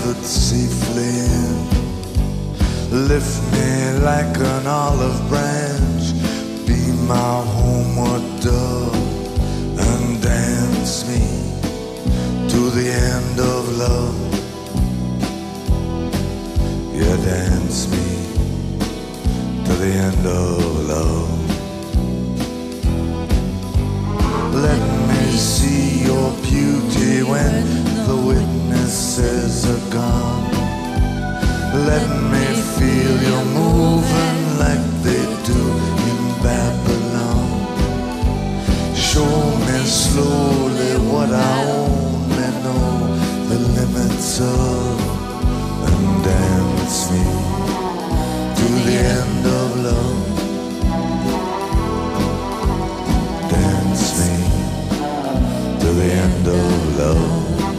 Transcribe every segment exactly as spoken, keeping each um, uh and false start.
gathered safely in. Lift me like an olive branch, be my homeward dove, and dance me to the end of love. Yeah, dance me to the end of love. Let me see your beauty when the witnesses are gone. Let me feel you moving like they do in Babylon. Show me slowly what I only know the limits of, and dance me to the end of love. Dance me to the end of love.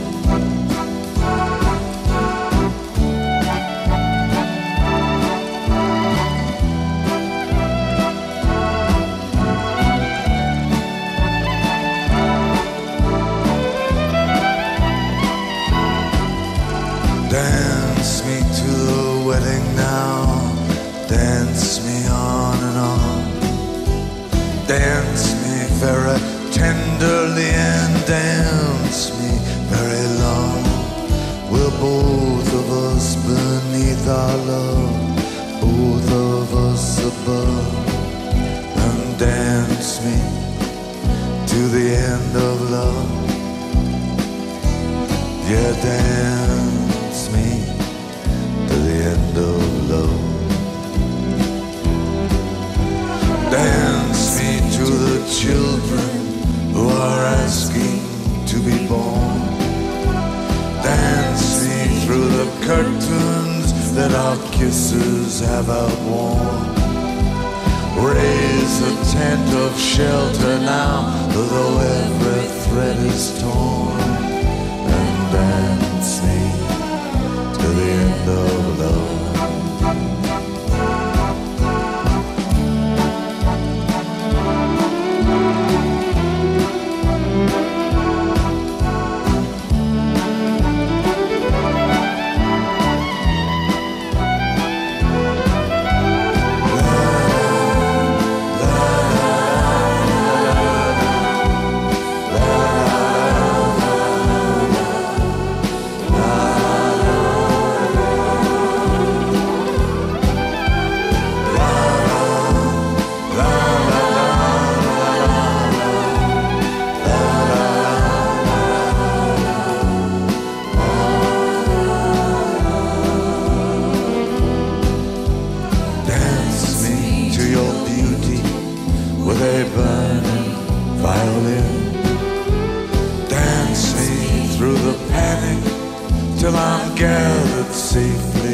Dance me to the wedding now, dance me on and on. Dance me very tenderly and dance me very long. We're both of us beneath our love, both of us above. And dance me to the end of love. Yeah, dance me to the end of love. Dance me to the children who are asking to be born. Dance me through the curtains that our kisses have outworn. Raise a tent of shelter now, though every thread is torn. And dance me to the end of love. With a burning violin, dance me through the panic till I'm gathered safely